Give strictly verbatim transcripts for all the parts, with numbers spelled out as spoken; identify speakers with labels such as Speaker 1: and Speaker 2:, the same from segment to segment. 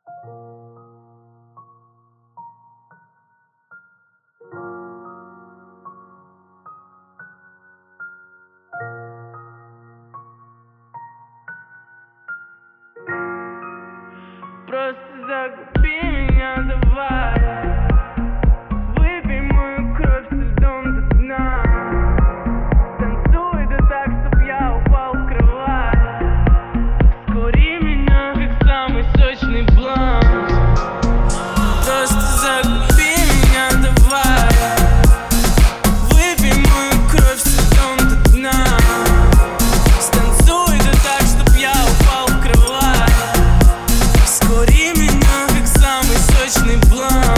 Speaker 1: Просто загуби меня, давай. Выпей мою кровь со льдом до дна. Станцуй, да так, чтоб я упал в кровать. Скури меня, как самый сочный блант. Просто загуби меня, давай. Выпей мою кровь со льдом до дна. Станцуй, да так, чтоб я упал в кровать. Скури меня, как самый сочный блант.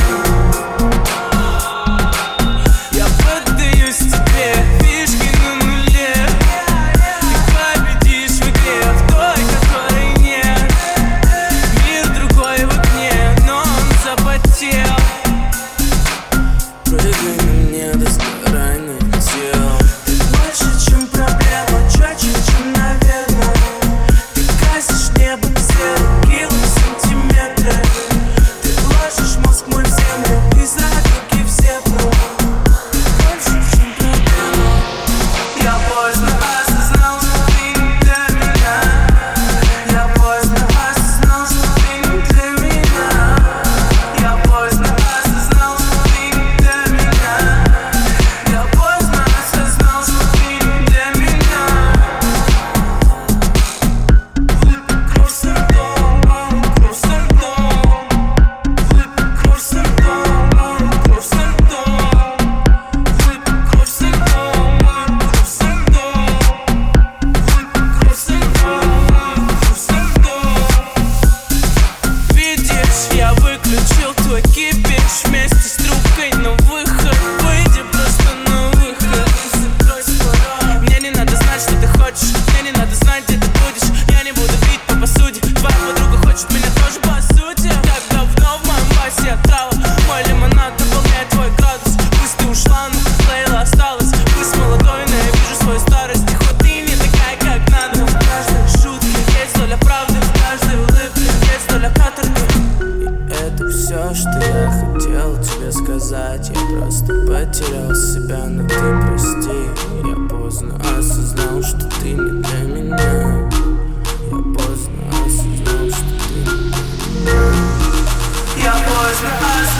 Speaker 1: Я поддаюсь тебе, фишки на нуле. Ты победишь в игре, в той, которой нет. Мир другой в окне, но он запотел. Прыгай на мне до сгорания тел.
Speaker 2: Ты больше, чем проблема, чётче, чем наверное. Ты гасишь небо в зеркало в сантиметры. Ты ложишь мозг мой в землю, из радуги все прут. Больше, чем проблема. Я поздно осознал, что ты не для меня. Я поздно осознал, что ты не для меня. Я поздно осознал, что ты не для меня. Я поздно осознал, что ты не для меня. Выпей кровь со льдом, мою кровь со льдом. Выпей кровь со льдом, мою кровь со льдом. Выпей кровь со льдом, мою кровь со льдом. Выпей кровь со льдом, мою кровь со льдом.
Speaker 1: Видишь, я выключил твой кипиш вместе с трубкой на выход. Выйди просто на выход.
Speaker 2: Закрой свой рот.
Speaker 1: Мне не надо знать, что ты хочешь. Мне не надо знать, где ты будешь. Я не буду бить по посуде. Твоя подруга хочет меня тоже по сути. Так давно в моем басе отрава. Мой лимонад дополняет твой градус. Пусть ты ушла, но Лейла осталась. Пусть молодой, но я вижу свою старость. И хоть ты не такая, как надо.
Speaker 2: В каждой шутке
Speaker 1: Есть доля правды,
Speaker 2: в каждой улыбке
Speaker 1: есть доля каторги.
Speaker 2: И это все, что я хотел тебе сказать. Я просто потерял себя, но ты прости. Я поздно осознал, что ты не для меня. Я поздно осознал, что ты не для меня. Я поздно осознал.